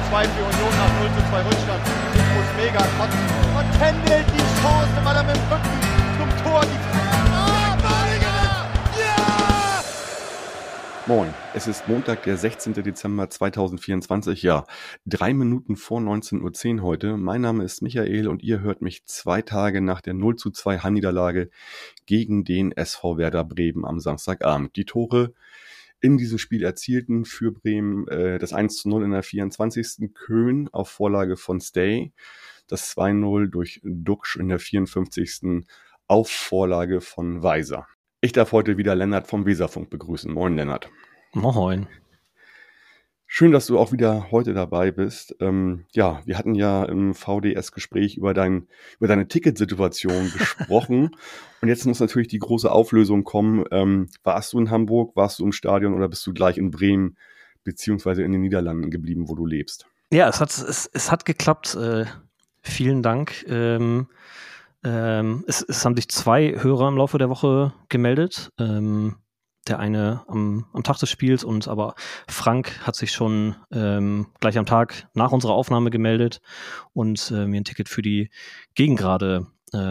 2 für Union nach 0:2 Rückstand. Ich muss mega kotzen. Und händelt die Chance, weil er mit dem Rücken zum Tor die ja! Moin, es ist Montag, der 16. Dezember 2024, ja, 3 Minuten vor 19:10 Uhr heute. Mein Name ist Michael und ihr hört mich 2 Tage nach der 0:2 Heimniederlage gegen den SV Werder Bremen am Samstagabend. Die Tore in diesem Spiel erzielten für Bremen das 1:0 in der 24. Köhn auf Vorlage von Stay, das 2:0 durch Duxch in der 54. auf Vorlage von Weiser. Ich darf heute wieder Lennart vom Weserfunk begrüßen. Moin, Lennart. Moin. Schön, dass du auch wieder heute dabei bist. Ja, wir hatten ja im VDS-Gespräch über deine Ticketsituation gesprochen. Und jetzt muss natürlich die große Auflösung kommen. Warst du in Hamburg, warst du im Stadion oder bist du gleich in Bremen beziehungsweise in den Niederlanden geblieben, wo du lebst? Ja, es hat geklappt. Vielen Dank. Es haben sich 2 Hörer im Laufe der Woche gemeldet. Der eine am Tag des Spiels aber Frank hat sich schon gleich am Tag nach unserer Aufnahme gemeldet und mir ein Ticket für die Gegengrade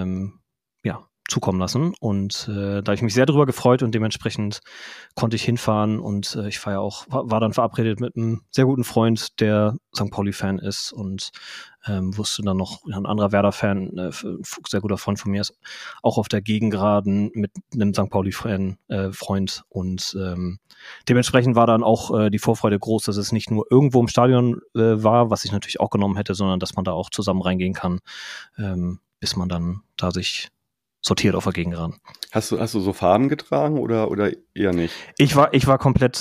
zukommen lassen. Und da habe ich mich sehr darüber gefreut und dementsprechend konnte ich hinfahren und ich war dann verabredet mit einem sehr guten Freund, der St. Pauli-Fan ist und wusste dann noch, ein anderer Werder-Fan, sehr guter Freund von mir ist auch auf der Gegengraden mit einem St. Pauli-Fan Freund und dementsprechend war dann auch die Vorfreude groß, dass es nicht nur irgendwo im Stadion war, was ich natürlich auch genommen hätte, sondern dass man da auch zusammen reingehen kann, bis man dann da sich sortiert auf der Gegengraden. Hast du so Farben getragen oder eher nicht? Ich war komplett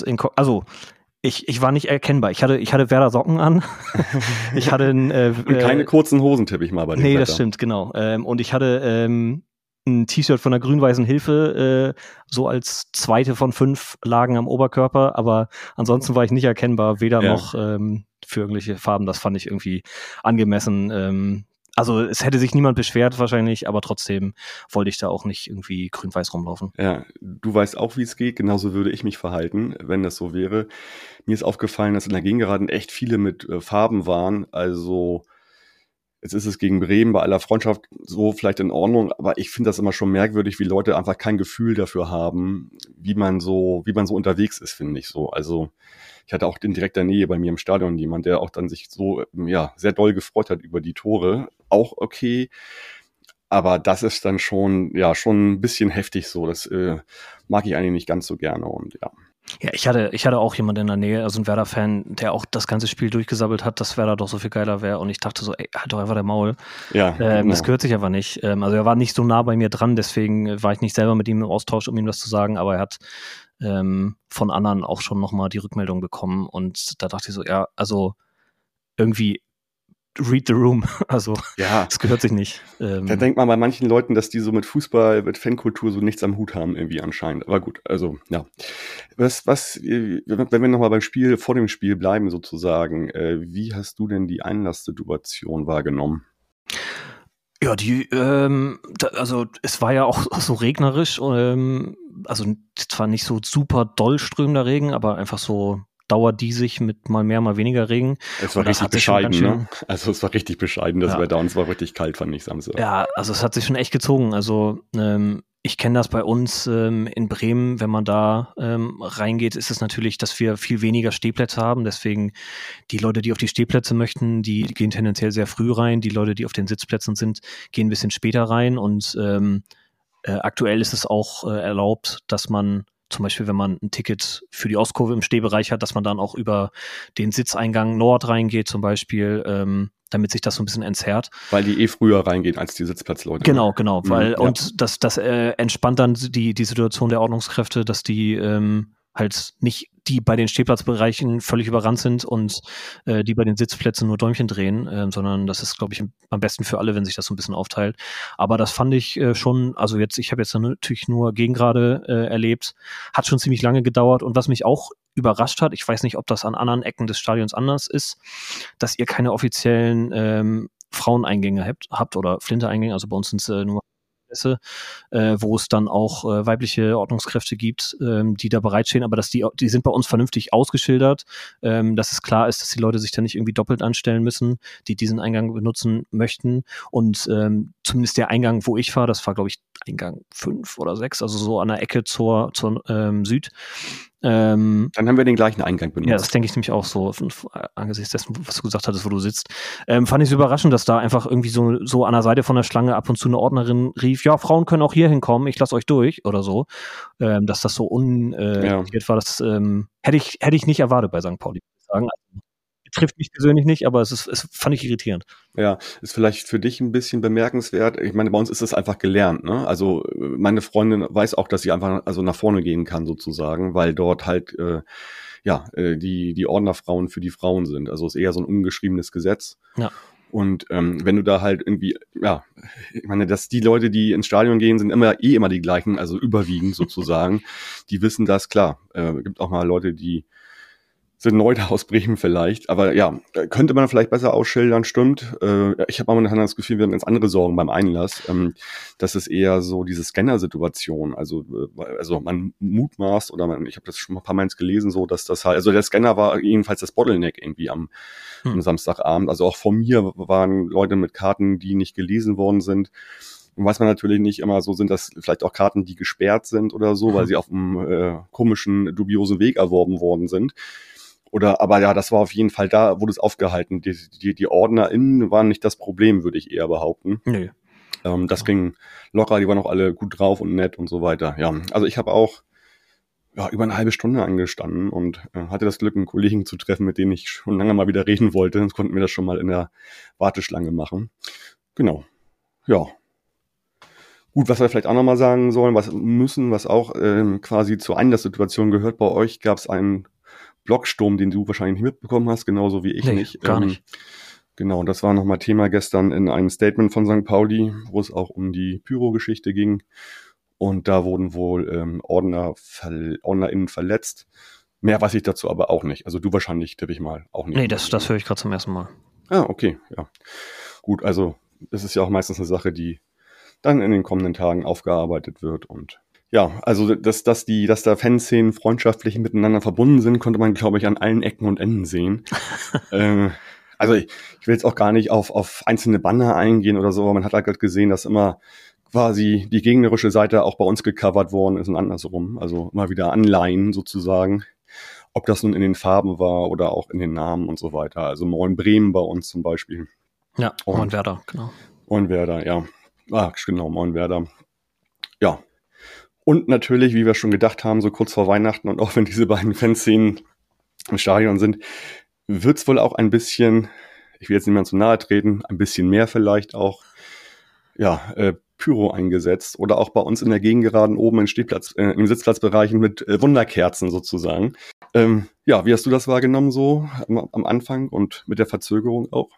ich war nicht erkennbar. Ich hatte Werder Socken an. Ich hatte und keine kurzen Hosen, tippe ich mal bei dem Nee, Wetter. Das stimmt, genau. Und ich hatte ein T-Shirt von der Grün-Weißen Hilfe, so als zweite von 5 Lagen am Oberkörper, aber ansonsten war ich nicht erkennbar, weder noch für irgendwelche Farben. Das fand ich irgendwie angemessen. Also es hätte sich niemand beschwert wahrscheinlich, aber trotzdem wollte ich da auch nicht irgendwie grün-weiß rumlaufen. Ja, du weißt auch, wie es geht. Genauso würde ich mich verhalten, wenn das so wäre. Mir ist aufgefallen, dass in der Gegengeraden echt viele mit Farben waren. Also jetzt ist es gegen Bremen bei aller Freundschaft so vielleicht in Ordnung, aber ich finde das immer schon merkwürdig, wie Leute einfach kein Gefühl dafür haben, wie man so unterwegs ist, finde ich so. Also ich hatte auch in direkter Nähe bei mir im Stadion jemand, der auch dann sich so sehr doll gefreut hat über die Tore. Auch okay, aber das ist dann schon ein bisschen heftig so. Das mag ich eigentlich nicht ganz so gerne und ja. Ja, ich hatte auch jemanden in der Nähe, also ein Werder-Fan, der auch das ganze Spiel durchgesabbelt hat, dass Werder doch so viel geiler wäre und ich dachte so, ey, halt doch einfach der Maul. Ja, genau. Das gehört sich aber nicht. Also er war nicht so nah bei mir dran, deswegen war ich nicht selber mit ihm im Austausch, um ihm das zu sagen, aber er hat von anderen auch schon nochmal die Rückmeldung bekommen und da dachte ich so, ja, also irgendwie read the room, also das gehört sich nicht. Da denkt man bei manchen Leuten, dass die so mit Fußball, mit Fankultur so nichts am Hut haben irgendwie anscheinend. Aber gut, also ja. Wenn wir nochmal vor dem Spiel bleiben sozusagen, wie hast du denn die Einlasssituation wahrgenommen? Ja, also es war ja auch so regnerisch, also zwar nicht so super doll strömender Regen, aber einfach so dauerdiesig mit mal mehr, mal weniger Regen. Es war richtig bescheiden, ne? Also es war richtig bescheiden, das Wetter, und es war richtig kalt, fand ich Samstag. Ja, also es hat sich schon echt gezogen. Also ich kenne das bei uns in Bremen, wenn man da reingeht, ist es natürlich, dass wir viel weniger Stehplätze haben. Deswegen die Leute, die auf die Stehplätze möchten, die gehen tendenziell sehr früh rein. Die Leute, die auf den Sitzplätzen sind, gehen ein bisschen später rein. Und aktuell ist es auch erlaubt, dass man zum Beispiel, wenn man ein Ticket für die Ostkurve im Stehbereich hat, dass man dann auch über den Sitzeingang Nord reingeht zum Beispiel, damit sich das so ein bisschen entzerrt. Weil die früher reingehen als die Sitzplatzleute. Genau, weil und das entspannt dann die Situation der Ordnungskräfte, dass die halt nicht die bei den Stehplatzbereichen völlig überrannt sind und die bei den Sitzplätzen nur Däumchen drehen, sondern das ist, glaube ich, am besten für alle, wenn sich das so ein bisschen aufteilt. Aber das fand ich schon, also ich habe jetzt natürlich nur Gegengrade erlebt, hat schon ziemlich lange gedauert und was mich auch überrascht hat, ich weiß nicht, ob das an anderen Ecken des Stadions anders ist, dass ihr keine offiziellen Fraueneingänge habt oder Flinte-Eingänge, also bei uns sind es nur Prozesse, wo es dann auch weibliche Ordnungskräfte gibt, die da bereitstehen, aber die sind bei uns vernünftig ausgeschildert, dass es klar ist, dass die Leute sich da nicht irgendwie doppelt anstellen müssen, die diesen Eingang benutzen möchten. Und zumindest der Eingang, wo ich war, das war, glaube ich, Eingang 5 oder 6, also so an der Ecke zur Süd. Dann haben wir den gleichen Eingang benutzt. Ja, das denke ich nämlich auch so, angesichts dessen, was du gesagt hattest, wo du sitzt. Fand ich es überraschend, dass da einfach irgendwie so an der Seite von der Schlange ab und zu eine Ordnerin rief, ja, Frauen können auch hier hinkommen, ich lasse euch durch oder so. Dass das so unirritiert war, das hätte ich nicht erwartet bei St. Pauli, muss ich sagen. Trifft mich persönlich nicht, aber es fand ich irritierend. Ja, ist vielleicht für dich ein bisschen bemerkenswert. Ich meine, bei uns ist es einfach gelernt, ne? Also meine Freundin weiß auch, dass sie einfach nach vorne gehen kann sozusagen, weil dort halt die Ordnerfrauen für die Frauen sind. Also ist eher so ein ungeschriebenes Gesetz. Ja. Und wenn du da halt irgendwie, ich meine, dass die Leute, die ins Stadion gehen, sind immer die gleichen, also überwiegend sozusagen. Die wissen das, klar. Gibt auch mal Leute, die sind neu da aus Bremen vielleicht, aber ja, könnte man vielleicht besser ausschildern, stimmt. Ich habe momentan das Gefühl, wir haben ganz andere Sorgen beim Einlass. Das ist eher so diese Scanner-Situation. Also man mutmaßt oder ich habe das schon mal ein paar Mal gelesen, so dass das halt, also der Scanner war jedenfalls das Bottleneck irgendwie am Samstagabend. Also auch von mir waren Leute mit Karten, die nicht gelesen worden sind. Und weiß man natürlich nicht immer, so sind das vielleicht auch Karten, die gesperrt sind oder so, weil sie auf einem komischen, dubiosen Weg erworben worden sind. Aber ja, das war auf jeden Fall, da wurde es aufgehalten. Die OrdnerInnen waren nicht das Problem, würde ich eher behaupten. Nö. Das ging locker, die waren auch alle gut drauf und nett und so weiter. Ja, also ich habe auch über eine halbe Stunde angestanden und hatte das Glück, einen Kollegen zu treffen, mit dem ich schon lange mal wieder reden wollte. Sonst konnten wir das schon mal in der Warteschlange machen. Genau. Ja. Gut, was wir vielleicht auch nochmal sagen sollen, was auch quasi zur Einlasssituation gehört. Bei euch gab es einen Blocksturm, den du wahrscheinlich nicht mitbekommen hast, genauso wie ich nicht. Gar nicht. Genau, das war nochmal Thema gestern in einem Statement von St. Pauli, wo es auch um die Pyro-Geschichte ging. Und da wurden wohl OrdnerInnen verletzt. Mehr weiß ich dazu aber auch nicht. Also du wahrscheinlich, tippe ich mal, auch nicht. Nee, das höre ich gerade zum ersten Mal. Ah, okay, ja. Gut, also das ist ja auch meistens eine Sache, die dann in den kommenden Tagen aufgearbeitet wird und ja, also dass da Fanszenen freundschaftlich miteinander verbunden sind, konnte man, glaube ich, an allen Ecken und Enden sehen. Also ich will jetzt auch gar nicht auf einzelne Banner eingehen oder so, aber man hat halt gerade gesehen, dass immer quasi die gegnerische Seite auch bei uns gecovert worden ist und andersrum. Also immer wieder Anleihen sozusagen, ob das nun in den Farben war oder auch in den Namen und so weiter. Also Moin Bremen bei uns zum Beispiel. Ja, Moin Werder, genau. Moin Werder, ja. Genau, Moin Werder. Ja. Und natürlich, wie wir schon gedacht haben, so kurz vor Weihnachten und auch wenn diese beiden Fanszenen im Stadion sind, wird's wohl auch ein bisschen, ich will jetzt niemand zu nahe treten, ein bisschen mehr vielleicht auch, Pyro eingesetzt oder auch bei uns in der Gegengeraden oben im Sitzplatzbereichen mit Wunderkerzen sozusagen. Wie hast du das wahrgenommen so am Anfang und mit der Verzögerung auch?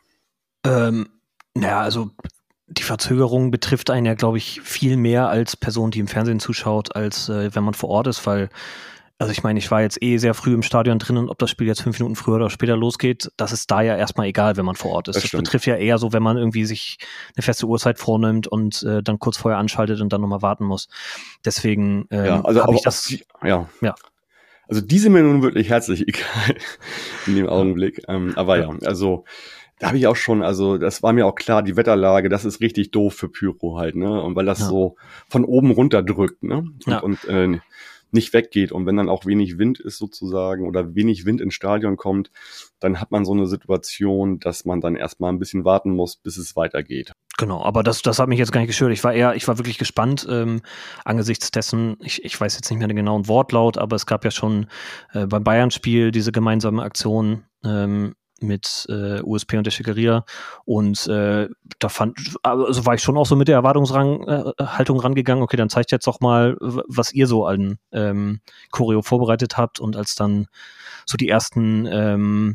Also die Verzögerung betrifft einen ja, glaube ich, viel mehr als Person, die im Fernsehen zuschaut, als wenn man vor Ort ist, weil, also ich meine, ich war jetzt sehr früh im Stadion drin und ob das Spiel jetzt 5 Minuten früher oder später losgeht, das ist da ja erstmal egal, wenn man vor Ort ist. Das betrifft ja eher so, wenn man irgendwie sich eine feste Uhrzeit vornimmt und dann kurz vorher anschaltet und dann nochmal warten muss. Deswegen habe ich das... Also die sind mir nun wirklich herzlich egal in dem Augenblick. Da habe ich auch schon, also das war mir auch klar, die Wetterlage, das ist richtig doof für Pyro halt, ne? Und weil das so von oben runter drückt, ne? Und nicht weggeht. Und wenn dann auch wenig Wind ist sozusagen oder wenig Wind ins Stadion kommt, dann hat man so eine Situation, dass man dann erstmal ein bisschen warten muss, bis es weitergeht. Genau, aber das hat mich jetzt gar nicht gestört. Ich war wirklich gespannt angesichts dessen, ich weiß jetzt nicht mehr den genauen Wortlaut, aber es gab ja schon beim Bayern-Spiel diese gemeinsame Aktion mit USP und der Schickeria und war ich schon auch so mit der Erwartungshaltung rangegangen, okay, dann zeigt jetzt doch mal, was ihr so an Choreo vorbereitet habt und als dann so die ersten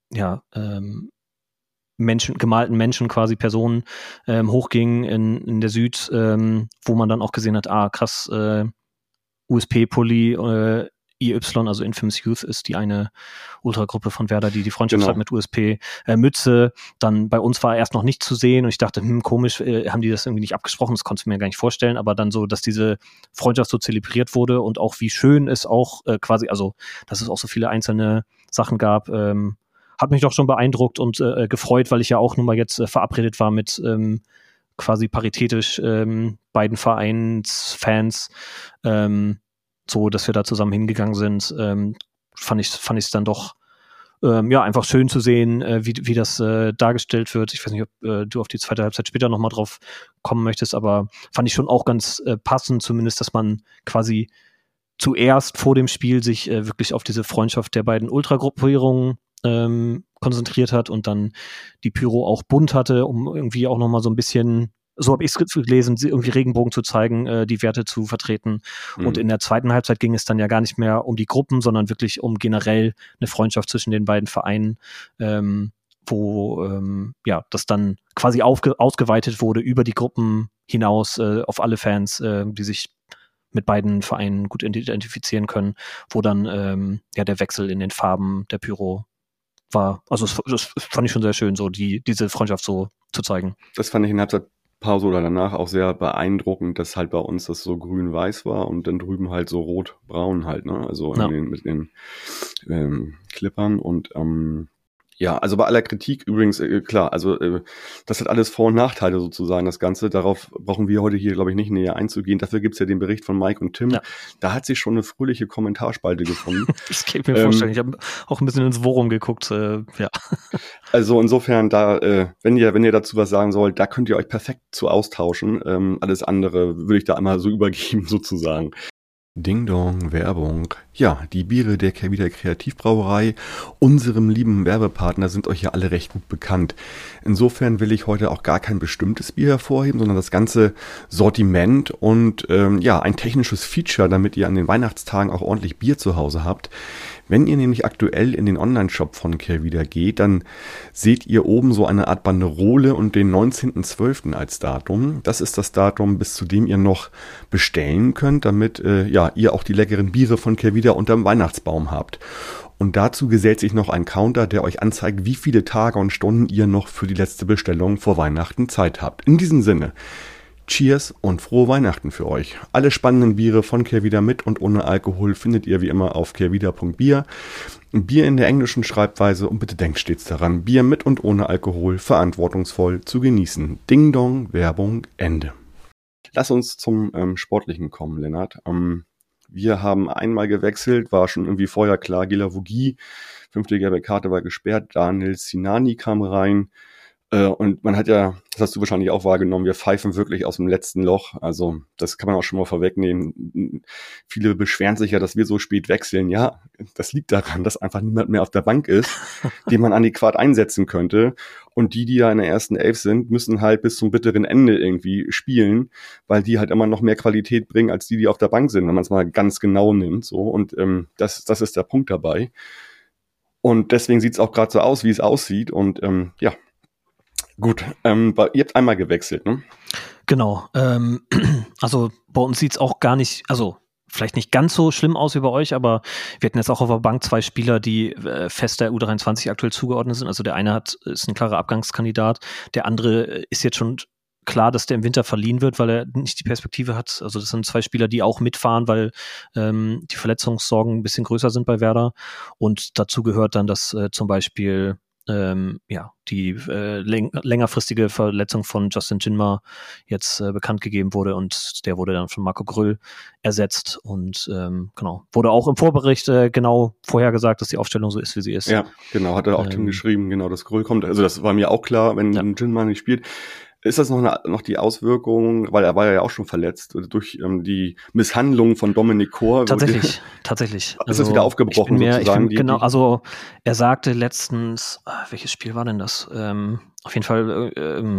gemalten Menschen, quasi Personen hochgingen in der Süd, wo man dann auch gesehen hat, krass, USP-Pulli, IY, also Infamous Youth, ist die eine Ultragruppe von Werder, die Freundschaft Genau. hat mit USP. Mütze, dann bei uns war er erst noch nicht zu sehen und ich dachte, komisch, haben die das irgendwie nicht abgesprochen, das konnte ich mir gar nicht vorstellen, aber dann so, dass diese Freundschaft so zelebriert wurde und auch wie schön es auch quasi, also dass es auch so viele einzelne Sachen gab, hat mich doch schon beeindruckt und gefreut, weil ich ja auch nun mal jetzt verabredet war mit quasi paritätisch beiden Vereinsfans, so, dass wir da zusammen hingegangen sind, fand ich es dann doch einfach schön zu sehen, wie das dargestellt wird. Ich weiß nicht, ob du auf die zweite Halbzeit später nochmal drauf kommen möchtest, aber fand ich schon auch ganz passend, zumindest, dass man quasi zuerst vor dem Spiel sich wirklich auf diese Freundschaft der beiden Ultragruppierungen konzentriert hat und dann die Pyro auch bunt hatte, um irgendwie auch nochmal so ein bisschen, so habe ich es gelesen, irgendwie Regenbogen zu zeigen, die Werte zu vertreten. Und in der zweiten Halbzeit ging es dann ja gar nicht mehr um die Gruppen, sondern wirklich um generell eine Freundschaft zwischen den beiden Vereinen, wo das dann quasi ausgeweitet wurde über die Gruppen hinaus auf alle Fans, die sich mit beiden Vereinen gut identifizieren können, wo dann der Wechsel in den Farben der Pyro war. Also das fand ich schon sehr schön, so diese Freundschaft so zu zeigen. Das fand ich in der Halbzeitpause oder danach auch sehr beeindruckend, dass halt bei uns das so grün-weiß war und dann drüben halt so rot-braun halt, ne? Also mit den Clippern und also bei aller Kritik übrigens, klar, also das hat alles Vor- und Nachteile sozusagen, das Ganze. Darauf brauchen wir heute hier, glaube ich, nicht näher einzugehen. Dafür gibt's ja den Bericht von Mike und Tim. Ja. Da hat sich schon eine fröhliche Kommentarspalte gefunden. Das kann ich mir vorstellen. Ich habe auch ein bisschen ins Forum geguckt. Also insofern, da, wenn ihr dazu was sagen sollt, da könnt ihr euch perfekt zu austauschen. Alles andere würde ich da einmal so übergeben sozusagen. Ding Dong, Werbung. Ja, die Biere der Kehrwieder Kreativbrauerei, unserem lieben Werbepartner, sind euch ja alle recht gut bekannt. Insofern will ich heute auch gar kein bestimmtes Bier hervorheben, sondern das ganze Sortiment und ein technisches Feature, damit ihr an den Weihnachtstagen auch ordentlich Bier zu Hause habt. Wenn ihr nämlich aktuell in den Online-Shop von Kehrwieder geht, dann seht ihr oben so eine Art Banderole und den 19.12. als Datum. Das ist das Datum, bis zu dem ihr noch bestellen könnt, damit ihr auch die leckeren Biere von Kehrwieder unterm Weihnachtsbaum habt. Und dazu gesellt sich noch ein Counter, der euch anzeigt, wie viele Tage und Stunden ihr noch für die letzte Bestellung vor Weihnachten Zeit habt. In diesem Sinne, Cheers und frohe Weihnachten für euch. Alle spannenden Biere von Kehrwieder mit und ohne Alkohol findet ihr wie immer auf kehrwieder.bier. Bier in der englischen Schreibweise und bitte denkt stets daran, Bier mit und ohne Alkohol verantwortungsvoll zu genießen. Ding Dong, Werbung, Ende. Lass uns zum Sportlichen kommen, Lennart. Wir haben einmal gewechselt, war schon irgendwie vorher klar, Gila Vogie, 5. gelbe Karte war gesperrt, Daniel Sinani kam rein. Und man hat ja, das hast du wahrscheinlich auch wahrgenommen, wir pfeifen wirklich aus dem letzten Loch. Also das kann man auch schon mal vorwegnehmen. Viele beschweren sich ja, dass wir so spät wechseln. Ja, das liegt daran, dass einfach niemand mehr auf der Bank ist, den man adäquat einsetzen könnte. Und die ja in der ersten Elf sind, müssen halt bis zum bitteren Ende irgendwie spielen, weil die halt immer noch mehr Qualität bringen, als die auf der Bank sind, wenn man es mal ganz genau nimmt. So. Und das ist der Punkt dabei. Und deswegen sieht es auch gerade so aus, wie es aussieht. Und gut, ihr habt einmal gewechselt, ne? Genau. Also bei uns sieht's auch gar nicht, also vielleicht nicht ganz so schlimm aus wie bei euch, aber wir hatten jetzt auch auf der Bank 2 Spieler, die fest der U23 aktuell zugeordnet sind. Also der eine ist ein klarer Abgangskandidat, der andere ist jetzt schon klar, dass der im Winter verliehen wird, weil er nicht die Perspektive hat. Also das sind 2 Spieler, die auch mitfahren, weil die Verletzungssorgen ein bisschen größer sind bei Werder. Und dazu gehört dann, dass zum Beispiel die längerfristige Verletzung von Justin Jinma jetzt bekannt gegeben wurde und der wurde dann von Marco Grüll ersetzt und wurde auch im Vorbericht genau vorhergesagt, dass die Aufstellung so ist, wie sie ist. Ja, genau, hat er auch Tim geschrieben, genau, dass Grüll kommt. Also das war mir auch klar, wenn Jinma nicht spielt. Ist das noch die Auswirkung, weil er war ja auch schon verletzt, durch die Misshandlung von Dominik Kor? Tatsächlich. Ist das wieder aufgebrochen sozusagen? Genau, also er sagte letztens, welches Spiel war denn das? Auf jeden Fall,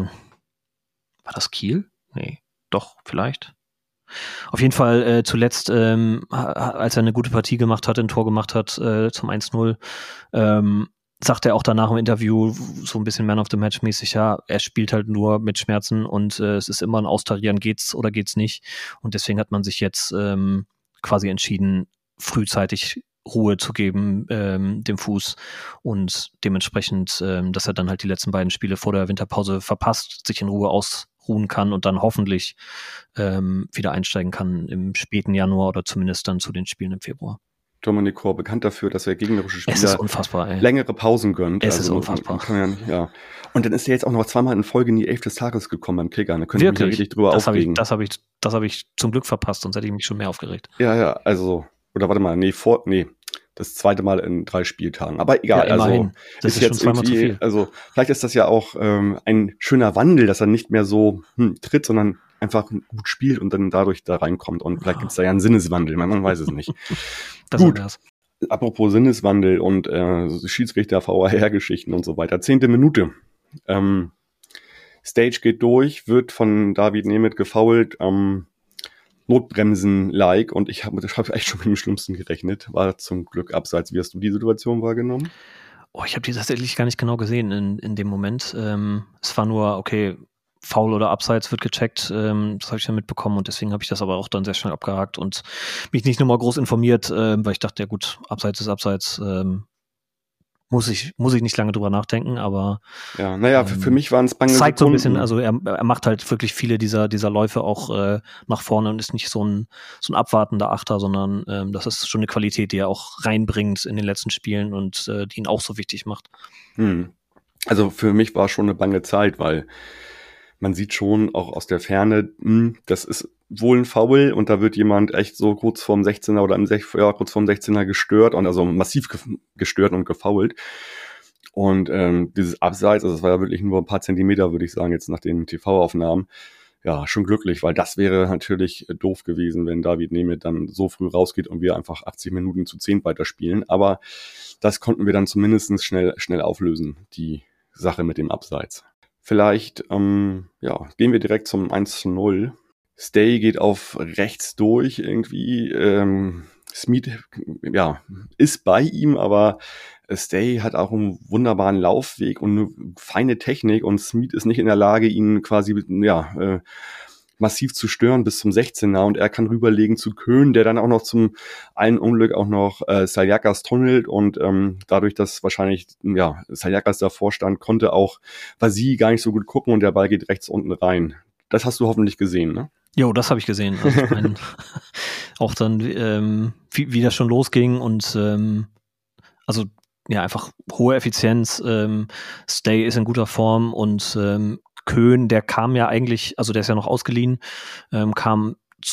war das Kiel? Nee, doch, vielleicht. Auf jeden Fall zuletzt, als er eine gute Partie gemacht hat, ein Tor gemacht hat zum 1-0, sagt er auch danach im Interview so ein bisschen Man of the Match mäßig, ja, er spielt halt nur mit Schmerzen und es ist immer ein Austarieren, geht's oder geht's nicht. Und deswegen hat man sich jetzt quasi entschieden, frühzeitig Ruhe zu geben, dem Fuß und dementsprechend, dass er dann halt die letzten beiden Spiele vor der Winterpause verpasst, sich in Ruhe ausruhen kann und dann hoffentlich wieder einsteigen kann im späten Januar oder zumindest dann zu den Spielen im Februar. Dominik Kor bekannt dafür, dass er gegnerische Es ist Spieler unfassbar, ey. längere Pausen gönnt. Es ist unfassbar. Ja. Und dann ist er jetzt auch noch zweimal in Folge in die 11 des Tages gekommen beim Kicker. Da könnte ich mich ja richtig drüber aufregen. Das hab ich zum Glück verpasst, sonst hätte ich mich schon mehr aufgeregt. Ja, also, oder warte mal, das zweite Mal in 3 Spieltagen. Aber egal, Ja, immerhin. also Das ist jetzt schon zweimal zu viel. Also vielleicht ist das ja auch ein schöner Wandel, dass er nicht mehr so tritt, sondern einfach gut spielt und dann dadurch da reinkommt. Und vielleicht gibt es da ja einen Sinneswandel, man weiß es nicht. Gut. Apropos Sinneswandel und Schiedsrichter, VAR-Geschichten und so weiter. 10. Minute. Stage geht durch, wird von David Nemeth gefoult, Notbremsen-like, und ich habe echt schon mit dem Schlimmsten gerechnet. War zum Glück abseits. Wie hast du die Situation wahrgenommen? Ich habe die tatsächlich gar nicht genau gesehen in dem Moment. Es war nur, okay, Foul oder Abseits wird gecheckt, das habe ich ja mitbekommen und deswegen habe ich das aber auch dann sehr schnell abgehakt und mich nicht nochmal groß informiert, weil ich dachte, ja gut, Abseits ist Abseits, muss ich nicht lange drüber nachdenken, aber ja, für mich waren es bange zeigt Sekunden. So ein bisschen, also er macht halt wirklich viele dieser Läufe auch nach vorne und ist nicht so ein abwartender Achter, sondern das ist schon eine Qualität, die er auch reinbringt in den letzten Spielen und die ihn auch so wichtig macht. Also für mich war schon eine bange Zeit, weil man sieht schon auch aus der Ferne, das ist wohl ein Foul und da wird jemand echt so kurz vorm 16er oder kurz vorm 16er gestört und also massiv gestört und gefoult. Und dieses Abseits, also das war ja wirklich nur ein paar Zentimeter, würde ich sagen, jetzt nach den TV-Aufnahmen, ja, schon glücklich, weil das wäre natürlich doof gewesen, wenn David Nemeth dann so früh rausgeht und wir einfach 80 Minuten zu 10 weiterspielen. Aber das konnten wir dann zumindest schnell auflösen, die Sache mit dem Abseits. Vielleicht gehen wir direkt zum 1:0. Stay geht auf rechts durch irgendwie. Smith ist bei ihm, aber Stay hat auch einen wunderbaren Laufweg und eine feine Technik und Smith ist nicht in der Lage, ihn quasi massiv zu stören bis zum 16er und er kann rüberlegen zu Köhn, der dann auch noch zum einen Unglück auch noch Saliakas tunnelt und dadurch, dass wahrscheinlich Saliakas davor stand, konnte auch Vasi gar nicht so gut gucken und der Ball geht rechts unten rein. Das hast du hoffentlich gesehen, ne? Jo, das habe ich gesehen. Also ich meine, auch dann, wie das schon losging und einfach hohe Effizienz. Stay ist in guter Form und Köhn, der kam ja eigentlich, also der ist ja noch ausgeliehen, kam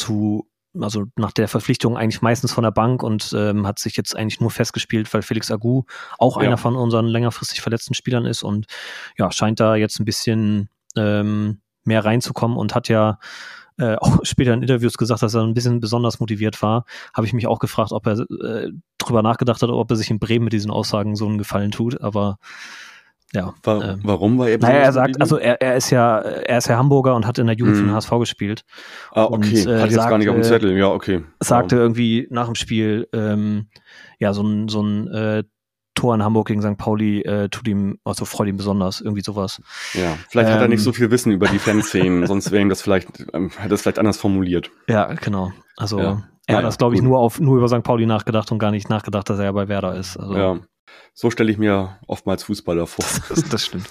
nach der Verpflichtung eigentlich meistens von der Bank und hat sich jetzt eigentlich nur festgespielt, weil Felix Agu auch einer von unseren längerfristig verletzten Spielern ist und ja, scheint da jetzt ein bisschen mehr reinzukommen und hat ja auch später in Interviews gesagt, dass er ein bisschen besonders motiviert war. Habe ich mich auch gefragt, ob er drüber nachgedacht hat, ob er sich in Bremen mit diesen Aussagen so einen Gefallen tut, aber ja. Warum war er? Naja, er sagt, also er ist ja Hamburger und hat in der Jugend für den HSV gespielt. Ah, okay. Hat jetzt gar nicht auf dem Zettel. Ja, okay. Sagte irgendwie nach dem Spiel, so ein Tor in Hamburg gegen St. Pauli freut ihn besonders, irgendwie sowas. Ja, vielleicht hat er nicht so viel Wissen über die Fanszenen, sonst wäre ihm das hätte es vielleicht anders formuliert. Ja, genau. Also er hat das, glaube ich, nur über St. Pauli nachgedacht und gar nicht nachgedacht, dass er ja bei Werder ist. Also, ja, so stelle ich mir oftmals Fußballer vor. Das stimmt.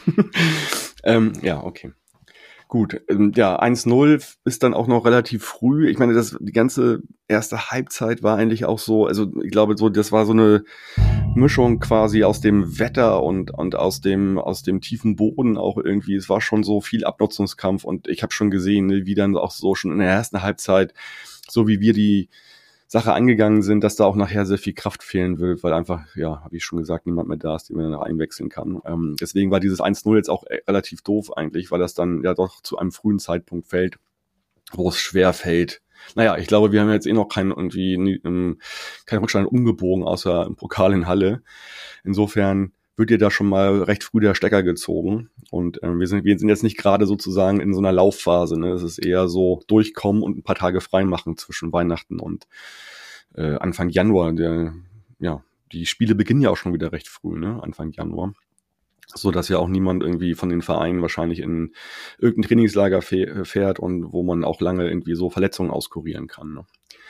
Okay. Gut, 1:0 ist dann auch noch relativ früh. Ich meine, die ganze erste Halbzeit war eigentlich auch so, also ich glaube, das war so eine Mischung quasi aus dem Wetter und aus dem tiefen Boden auch irgendwie. Es war schon so viel Abnutzungskampf und ich habe schon gesehen, wie dann auch so schon in der ersten Halbzeit, so wie wir die Sache angegangen sind, dass da auch nachher sehr viel Kraft fehlen wird, weil einfach, habe ich schon gesagt, niemand mehr da ist, den man dann einwechseln kann. Deswegen war dieses 1:0 jetzt auch relativ doof eigentlich, weil das dann ja doch zu einem frühen Zeitpunkt fällt, wo es schwer fällt. Naja, ich glaube, wir haben jetzt noch keinen Rückstand umgebogen, außer im Pokal in Halle. Insofern wird dir da schon mal recht früh der Stecker gezogen. Und wir sind jetzt nicht gerade sozusagen in so einer Laufphase. Ne? Es ist eher so durchkommen und ein paar Tage frei machen zwischen Weihnachten und Anfang Januar. Die Spiele beginnen ja auch schon wieder recht früh, ne? Anfang Januar. So dass ja auch niemand irgendwie von den Vereinen wahrscheinlich in irgendein Trainingslager fährt und wo man auch lange irgendwie so Verletzungen auskurieren kann. Ne?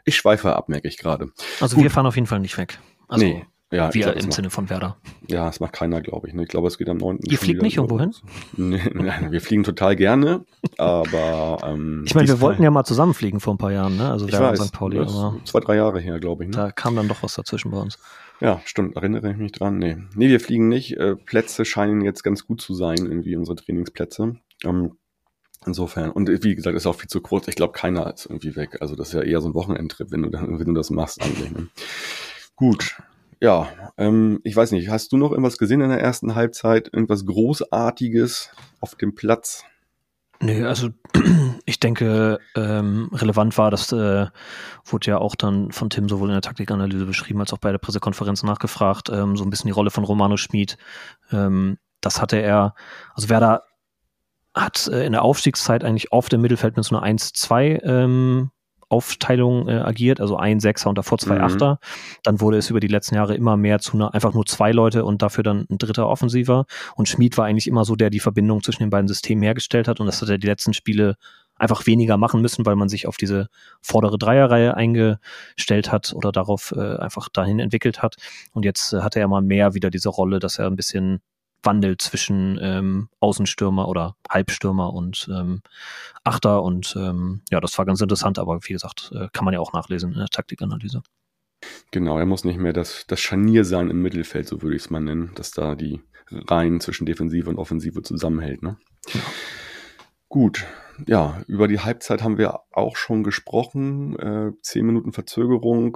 Ich schweife ab, merke ich gerade. Also Gut. wir fahren auf jeden Fall nicht weg. Also Nee. Ja, ich wir glaub, im Sinne von Werder. Ja, das macht keiner, glaube ich. Ne? Ich glaube, es geht am 9. Ihr fliegt nicht irgendwo hin? Nee, wir fliegen total gerne, aber ich meine, wir wollten ja mal zusammenfliegen vor ein paar Jahren, ne? Also ich Werder weiß, und St. Pauli. das Aber ist 2-3 Jahre her, glaube ich. Ne? da kam dann doch was dazwischen bei uns. Ja, stimmt, erinnere ich mich dran. Nee, wir fliegen nicht. Plätze scheinen jetzt ganz gut zu sein, irgendwie unsere Trainingsplätze. Insofern, und wie gesagt, ist auch viel zu kurz. Ich glaube, keiner ist irgendwie weg. Also das ist ja eher so ein Wochenendtrip, wenn du das machst eigentlich. Ne? Gut, ja, ich weiß nicht, hast du noch irgendwas gesehen in der ersten Halbzeit? Irgendwas Großartiges auf dem Platz? Nö, also ich denke, relevant war, das wurde ja auch dann von Tim sowohl in der Taktikanalyse beschrieben, als auch bei der Pressekonferenz nachgefragt, so ein bisschen die Rolle von Romano Schmid. Das hatte er, also Werder hat in der Aufstiegszeit eigentlich oft im Mittelfeld mit so einer 1-2 Aufteilung agiert, also ein Sechser und davor 2 Achter. Dann wurde es über die letzten Jahre immer mehr zu einfach nur 2 Leute und dafür dann ein dritter Offensiver. Und Schmid war eigentlich immer so, der die Verbindung zwischen den beiden Systemen hergestellt hat. Und das hat er die letzten Spiele einfach weniger machen müssen, weil man sich auf diese vordere Dreierreihe eingestellt hat oder darauf einfach dahin entwickelt hat. Und jetzt hat er mal mehr wieder diese Rolle, dass er ein bisschen wandelt zwischen Außenstürmer oder Halbstürmer und Achter und ja, das war ganz interessant, aber wie gesagt, kann man ja auch nachlesen in der Taktikanalyse. Genau, er muss nicht mehr das Scharnier sein im Mittelfeld, so würde ich es mal nennen, dass da die Reihen zwischen Defensive und Offensive zusammenhält. Ne? Ja. Gut, ja, über die Halbzeit haben wir auch schon gesprochen, 10 Minuten Verzögerung,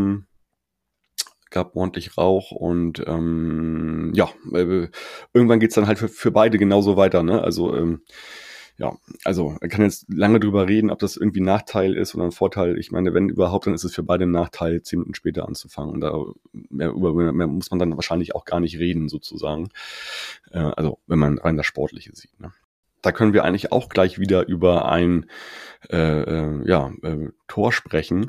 gab ordentlich Rauch und ja, irgendwann geht's dann halt für beide genauso weiter, ne? Also ja, also man kann jetzt lange drüber reden, ob das irgendwie ein Nachteil ist oder ein Vorteil. Ich meine, wenn überhaupt, dann ist es für beide ein Nachteil, 10 Minuten später anzufangen. Und da mehr muss man dann wahrscheinlich auch gar nicht reden, sozusagen. Also wenn man rein das Sportliche sieht. Ne? Da können wir eigentlich auch gleich wieder über ein Tor sprechen.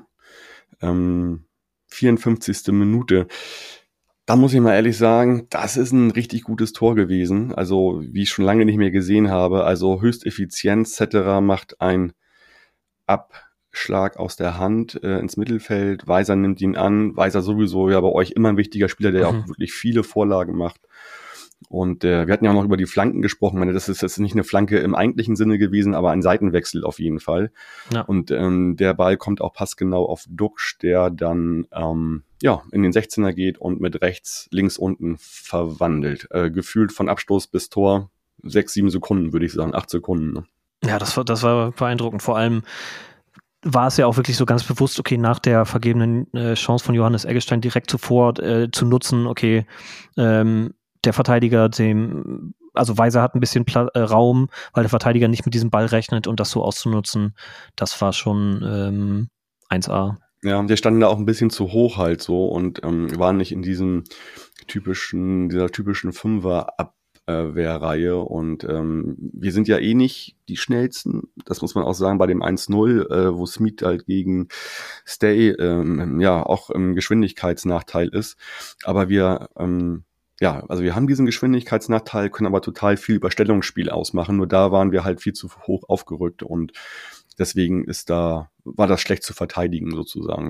54. Minute. Da muss ich mal ehrlich sagen, das ist ein richtig gutes Tor gewesen. Also, wie ich schon lange nicht mehr gesehen habe. Also, Höchsteffizienz, etc. macht ein Abschlag aus der Hand ins Mittelfeld. Weiser nimmt ihn an. Weiser sowieso ja bei euch immer ein wichtiger Spieler, der auch wirklich viele Vorlagen macht. Und wir hatten ja auch noch über die Flanken gesprochen. Ich meine, das ist jetzt nicht eine Flanke im eigentlichen Sinne gewesen, aber ein Seitenwechsel auf jeden Fall. Ja. Und der Ball kommt auch passgenau auf Duxch, der dann in den 16er geht und mit rechts, links unten verwandelt. Gefühlt von Abstoß bis Tor 6-7 Sekunden, würde ich sagen, 8 Sekunden. Ne? Ja, das war beeindruckend. Vor allem war es ja auch wirklich so ganz bewusst, okay, nach der vergebenen Chance von Johannes Eggestein direkt zuvor zu nutzen, okay, der Verteidiger, also Weiser hat ein bisschen Raum, weil der Verteidiger nicht mit diesem Ball rechnet und das so auszunutzen, das war schon 1A. Ja, der stand da auch ein bisschen zu hoch halt so und waren nicht in dieser typischen Fünfer-Abwehrreihe und wir sind ja eh nicht die schnellsten, das muss man auch sagen, bei dem 1-0, wo Smith halt gegen Stay auch im Geschwindigkeitsnachteil ist, aber wir haben diesen Geschwindigkeitsnachteil, können aber total viel Überstellungsspiel ausmachen. Nur da waren wir halt viel zu hoch aufgerückt und deswegen war das schlecht zu verteidigen sozusagen.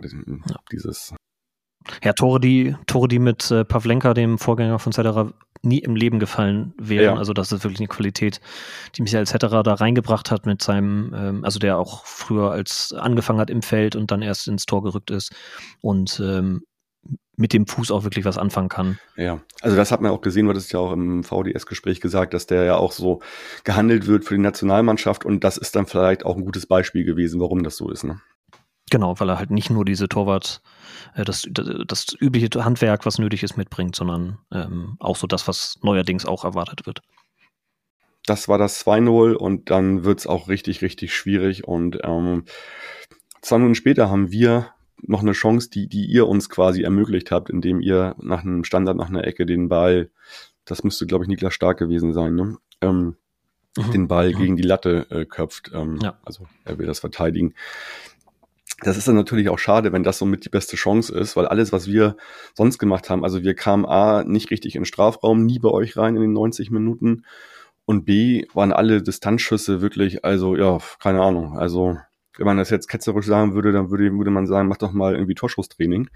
Ja, Tore, die mit Pavlenka, dem Vorgänger von Cetera, nie im Leben gefallen wären. Ja. Also das ist wirklich eine Qualität, die Michael Cetera da reingebracht hat mit seinem, also der auch früher als angefangen hat im Feld und dann erst ins Tor gerückt ist und mit dem Fuß auch wirklich was anfangen kann. Ja, also das hat man auch gesehen, wird es ja auch im VDS-Gespräch gesagt, dass der ja auch so gehandelt wird für die Nationalmannschaft und das ist dann vielleicht auch ein gutes Beispiel gewesen, warum das so ist, ne? Genau, weil er halt nicht nur diese das übliche Handwerk, was nötig ist, mitbringt, sondern auch so das, was neuerdings auch erwartet wird. Das war das 2-0 und dann wird's auch richtig, richtig schwierig und 2 Minuten später haben wir noch eine Chance, die ihr uns quasi ermöglicht habt, indem ihr nach einem Standard, nach einer Ecke den Ball, das müsste, glaube ich, Niklas Stark gewesen sein, ne? Den Ball gegen die Latte köpft. Also er will das verteidigen. Das ist dann natürlich auch schade, wenn das somit die beste Chance ist, weil alles, was wir sonst gemacht haben, also wir kamen A, nicht richtig in den Strafraum, nie bei euch rein in den 90 Minuten und B, waren alle Distanzschüsse wirklich, also ja, keine Ahnung, also Wenn man das jetzt ketzerisch sagen würde, dann würde man sagen, mach doch mal irgendwie Torschusstraining.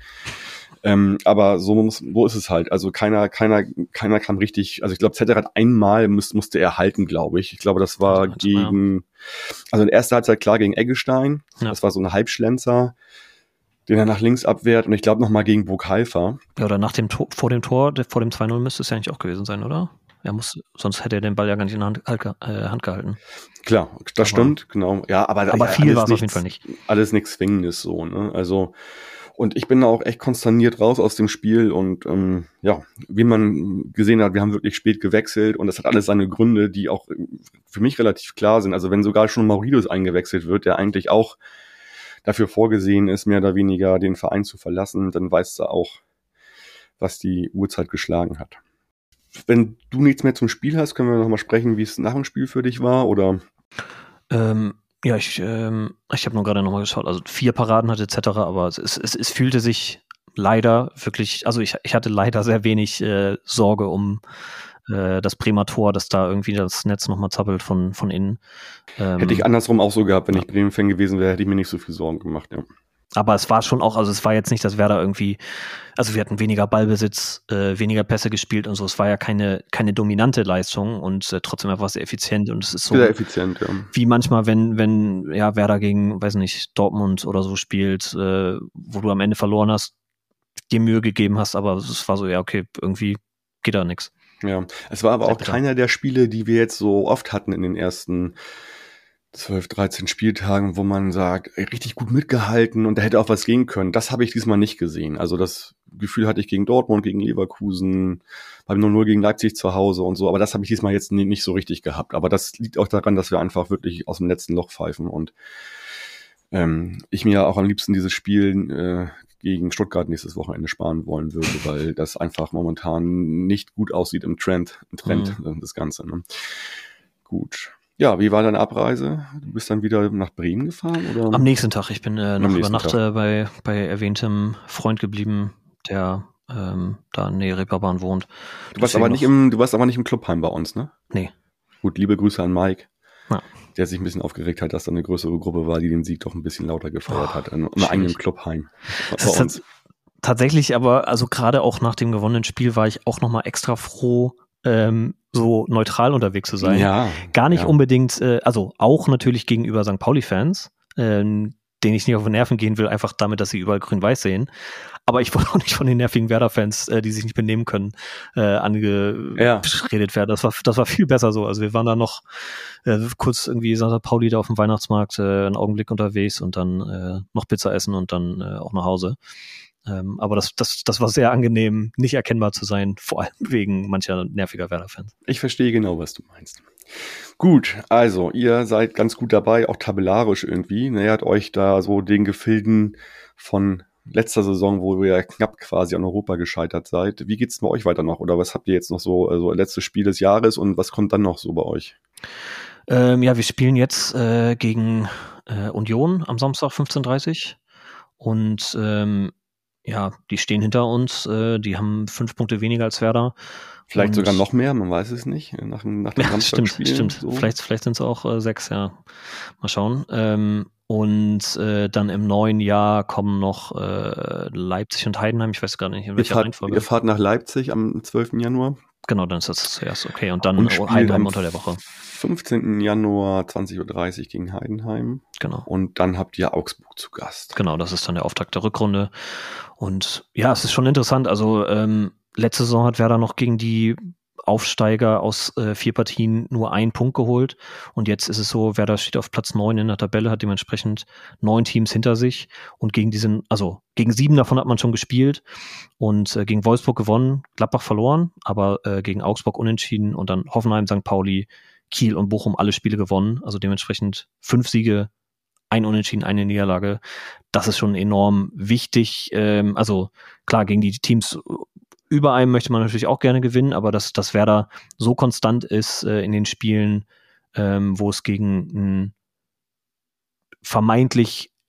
Aber so ist es halt. Also keiner kam richtig, also ich glaube, Zetterer hat einmal musste er halten, glaube ich. Ich glaube, das war also in der ersten Halbzeit klar gegen Eggestein. Ja. Das war so ein Halbschlenzer, den er nach links abwehrt. Und ich glaube nochmal gegen Burghaifa. Ja, oder nach dem vor dem 2-0 müsste es ja eigentlich auch gewesen sein, oder? Sonst hätte er den Ball ja gar nicht in der Hand gehalten. Klar, das stimmt, genau. Ja, aber viel war es auf jeden Fall nicht. Alles nichts Zwingendes so, ne? Also, und ich bin da auch echt konsterniert raus aus dem Spiel und wie man gesehen hat, wir haben wirklich spät gewechselt und das hat alles seine Gründe, die auch für mich relativ klar sind. Also wenn sogar schon Mauridos eingewechselt wird, der eigentlich auch dafür vorgesehen ist, mehr oder weniger den Verein zu verlassen, dann weißt du auch, was die Uhrzeit geschlagen hat. Wenn du nichts mehr zum Spiel hast, können wir noch mal sprechen, wie es nach dem Spiel für dich war, oder? Ja, ich habe nur gerade noch mal geschaut. Also 4 Paraden hatte etc., aber es fühlte sich leider wirklich, also ich hatte leider sehr wenig Sorge um das Bremer Tor, dass da irgendwie das Netz noch mal zappelt von innen. Hätte ich andersrum auch so gehabt, wenn ich Bremen-Fan gewesen wäre, hätte ich mir nicht so viel Sorgen gemacht, ja. Aber es war schon auch, also es war jetzt nicht, dass Werder irgendwie, also wir hatten weniger Ballbesitz, weniger Pässe gespielt und so. Es war ja keine dominante Leistung und trotzdem einfach sehr effizient und es ist so sehr effizient, ja. Wie manchmal, wenn Werder gegen, weiß nicht, Dortmund oder so spielt, wo du am Ende verloren hast, dir Mühe gegeben hast, aber es war so, ja, okay, irgendwie geht da nichts. Ja, es war aber auch keiner der Spiele, die wir jetzt so oft hatten in den ersten 12, 13 Spieltagen, wo man sagt, richtig gut mitgehalten und da hätte auch was gehen können. Das habe ich diesmal nicht gesehen. Also das Gefühl hatte ich gegen Dortmund, gegen Leverkusen, beim 0-0 gegen Leipzig zu Hause und so. Aber das habe ich diesmal jetzt nicht so richtig gehabt. Aber das liegt auch daran, dass wir einfach wirklich aus dem letzten Loch pfeifen und ich mir auch am liebsten dieses Spiel gegen Stuttgart nächstes Wochenende sparen wollen würde, weil das einfach momentan nicht gut aussieht im Trend das Ganze. Ne? Gut. Ja, wie war deine Abreise? Du bist dann wieder nach Bremen gefahren? Oder? Am nächsten Tag. Ich bin noch über Nacht bei erwähntem Freund geblieben, der da in der Reeperbahn wohnt. Du warst aber nicht im Clubheim bei uns, ne? Nee. Gut, liebe Grüße an Mike, ja. Der sich ein bisschen aufgeregt hat, dass da eine größere Gruppe war, die den Sieg doch ein bisschen lauter gefeiert hat. Im eigenen Clubheim bei uns. Tatsächlich aber, also gerade auch nach dem gewonnenen Spiel war ich auch nochmal extra froh, so neutral unterwegs zu sein. Ja, gar nicht unbedingt, also auch natürlich gegenüber St. Pauli-Fans, denen ich nicht auf die Nerven gehen will, einfach damit, dass sie überall grün-weiß sehen. Aber ich wollte auch nicht von den nervigen Werder-Fans, die sich nicht benehmen können, angeredet werden. Das war viel besser so. Also wir waren da noch kurz irgendwie St. Pauli da auf dem Weihnachtsmarkt einen Augenblick unterwegs und dann noch Pizza essen und dann auch nach Hause. Aber das war sehr angenehm, nicht erkennbar zu sein, vor allem wegen mancher nerviger Werder-Fans. Ich verstehe genau, was du meinst. Gut, also ihr seid ganz gut dabei, auch tabellarisch irgendwie. Nähert euch da so den Gefilden von letzter Saison, wo ihr knapp quasi an Europa gescheitert seid. Wie geht's bei euch weiter noch? Oder was habt ihr jetzt noch so, also letztes Spiel des Jahres und was kommt dann noch so bei euch? Wir spielen jetzt gegen Union am Samstag 15:30 und die stehen hinter uns, die haben 5 Punkte weniger als Werder. Vielleicht sogar noch mehr, man weiß es nicht. Nach dem Stimmt. So. Vielleicht sind es auch 6, ja. Mal schauen. Dann im neuen Jahr kommen noch Leipzig und Heidenheim. Ich weiß gar nicht, in welcher Reihenfolge. Ihr fahrt nach Leipzig am 12. Januar. Genau, dann ist das zuerst. Okay, und dann Heidenheim unter der Woche. 15. Januar 20:30 Uhr gegen Heidenheim. Genau. Und dann habt ihr Augsburg zu Gast. Genau, das ist dann der Auftakt der Rückrunde. Und ja, es ist schon interessant. Also letzte Saison hat Werder noch gegen die Aufsteiger aus 4 Partien nur 1 Punkt geholt. Und jetzt ist es so, Werder steht auf Platz 9 in der Tabelle, hat dementsprechend 9 Teams hinter sich. Und gegen 7 davon hat man schon gespielt. Und gegen Wolfsburg gewonnen, Gladbach verloren, aber gegen Augsburg unentschieden und dann Hoffenheim, St. Pauli, Kiel und Bochum alle Spiele gewonnen. Also dementsprechend 5 Siege, 1 Unentschieden, 1 Niederlage. Das ist schon enorm wichtig. Also klar, gegen die Teams über einem möchte man natürlich auch gerne gewinnen, aber dass Werder so konstant ist in den Spielen, wo es gegen ein vermeintlich